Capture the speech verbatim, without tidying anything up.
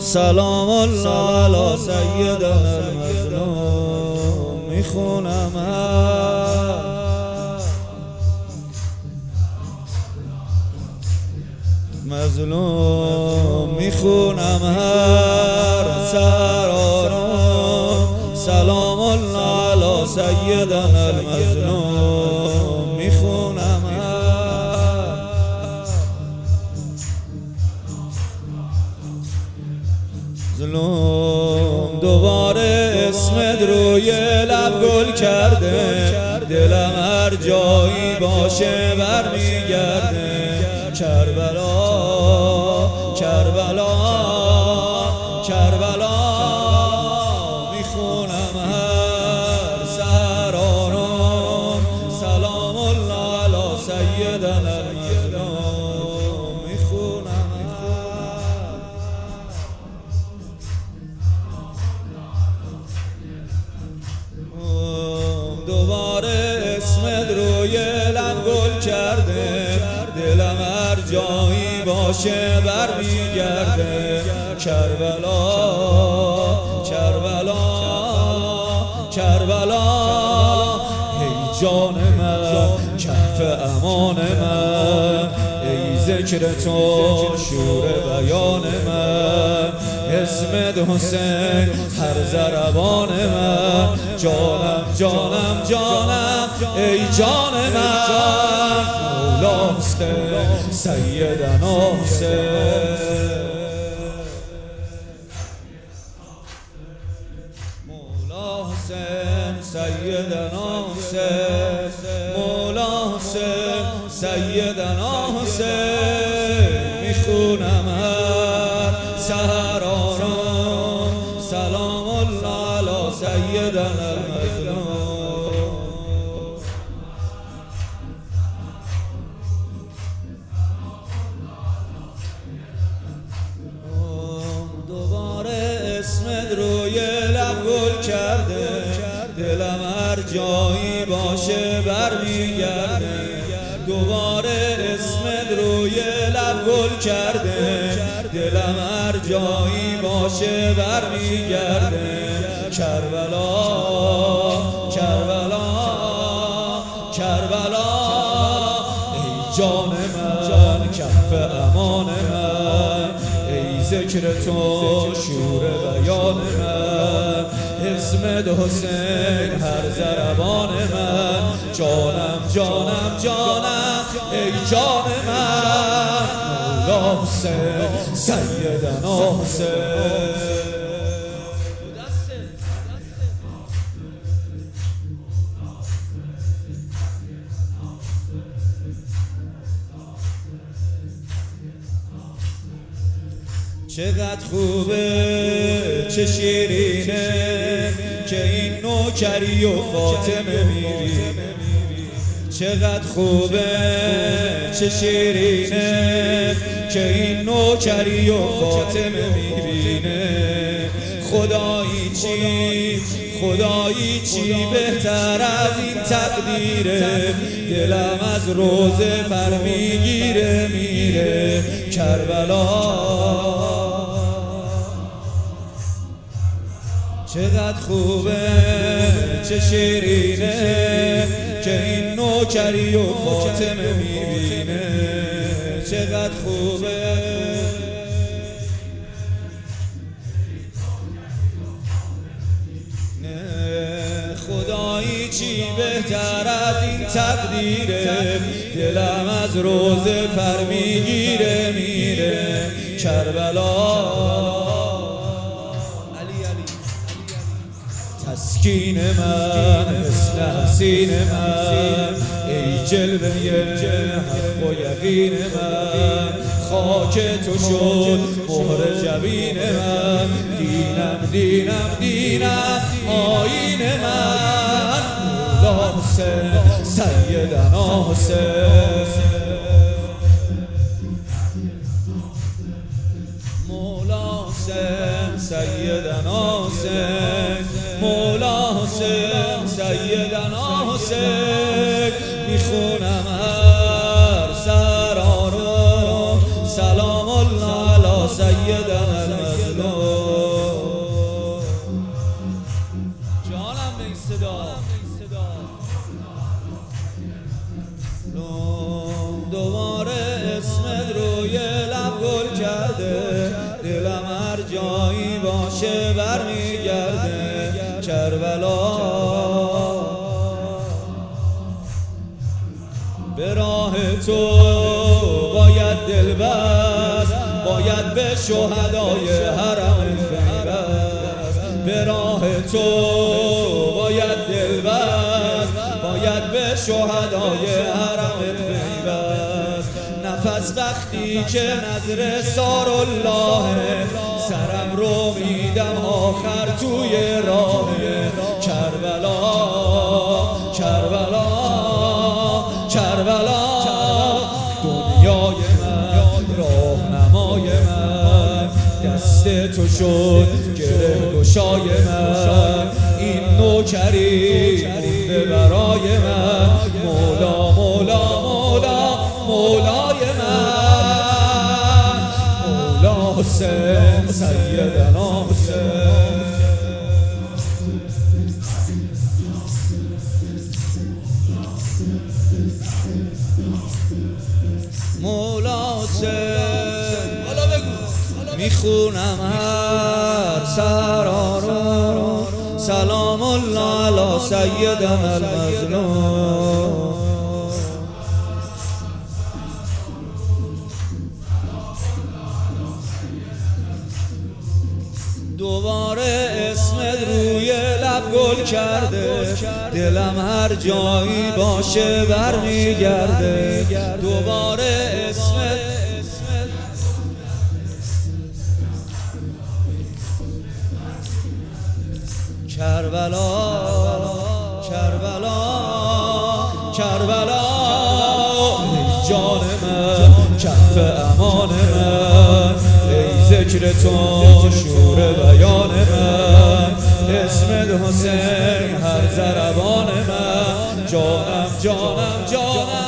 سلام الله علی سیدنا المظلوم. میخونم مظلوم، میخونم هر سرارم. سلام الله علی سیدنا المظلوم. میخونم مظلوم. دوباره اسمت روی لب گل کرده، دلم هر جایی باشه برمیگرده. کربلا کربلا کربلا، میخونم هر سرارم. سلام الله علی سیدنا المظلوم. میخونم دوباره اسمت روی لب گل کرده، دلم هر جایی باشه برمیگرده. کربلا کربلا کربلا، ای جان من کف امان من، ای ذکر تو شور بیان من. اسمت حسین هر ضربان من، جانم جانم جانم ای جان من. مولا حسین سیدنا حسین، مولا حسین سیدنا حسین، مولا حسین سیدنا حسین. میخونم هر سرارم. سلام الله علی سیدنا المظلوم. دوباره اسمت روی لب گل کرده، دلم هر جایی باشه برمیگرده. دوباره اسمت روی لب گل کرده، دلم هر جایی باشه برمیگرده. کربلا کربلا کربلا، ای جان من کف امان من، ای ذکر تو شور بیان من. اسمت حسین هر ضربان من، جانم جانم جانم ای جان من. مولا حسین سیدنا حسین. چقدر خوبه چه شیرینه که این نوکری و فاطمه میبینه. چقدر خوبه چه شیرینه که این نوکری و فاطمه میبینه. خدایی چی خدایی چی بهتر از این تقدیره. دلم از روزه پر میگیره میره. کربلا چقدر خوبه چه شیرینه که این نوکری و فاطمه میبینه. چقدر خوبه خدایی چی بهتر از این تقدیره. دلم از روزه پر میگیره میره. کربلا تسکین من مثل حسین من، ای جلوه حق و یقین من. خاک تو شد مهر جبین من، دینم دینم دینم آیین من. مولا حسین سیدنا حسین، مولا حسین سیدنا حسین، مولا حسین سیدنا حسین. میخونم هر سرارم. سلام الله علی سیدنا المظلوم. دوباره اسمت روی لب گل کرده، دلم هر جایی باشه برمیگرده. کربلا به راه تو باید دل بست، باید به شهدای حرم پیوست. به راه تو باید دل بست، باید به شهدای حرم پیوست. نفس وقتی که نظر سارالله، سرم رو میدم آخر توی راه. کربلا کربلا کربلا، دنیای من، راهنمای من، دست تو شد گره گشای من. این نوکری مونده برای من، مولا مولا مولا مولای من. مولا حسین سیدنا حسین. مولا حسین میخونم هر سرارو، سلام الله علی سیدنا المظلوم. دوباره اسمت روی لب گل کرده، دلم هر جایی باشه برمیگرده. دوباره اسمت کربلا کربلا کربلا، ای جان من، کف امان من، ای ذکر تو شور بیان من. اسمت حسین هر ضربان من، جانم جانم جانم